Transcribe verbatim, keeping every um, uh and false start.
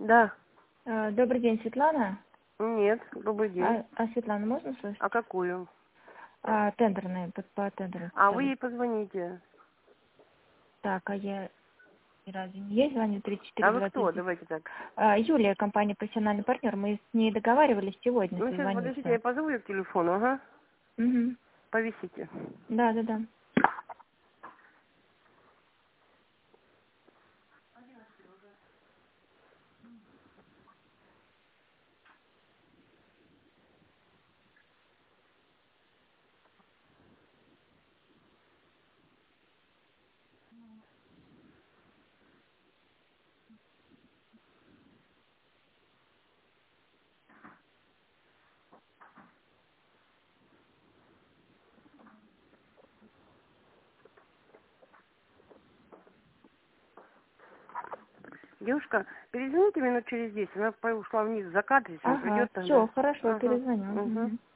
Да. А, Добрый день, Светлана. Нет, добрый день. А, а Светлана, можно слышать? А какую? А, тендерная, по, по тендеру. А вы специалист. ей позвоните. Так, а я разве не есть? Звоню тридцать четыре А вы кто? двадцать. Давайте так. А, Юлия, компания «Профессиональный партнер». Мы с ней договаривались сегодня Ну, сейчас, подождите, я созвониться. позову ее к телефону, ага. Угу. Повисите. Да, да, да. Девушка, перезвоните минут через десять. Она ушла вниз за кадрицем, Ага, придет тогда. все, хорошо, Ага. перезвоню. Угу. Угу.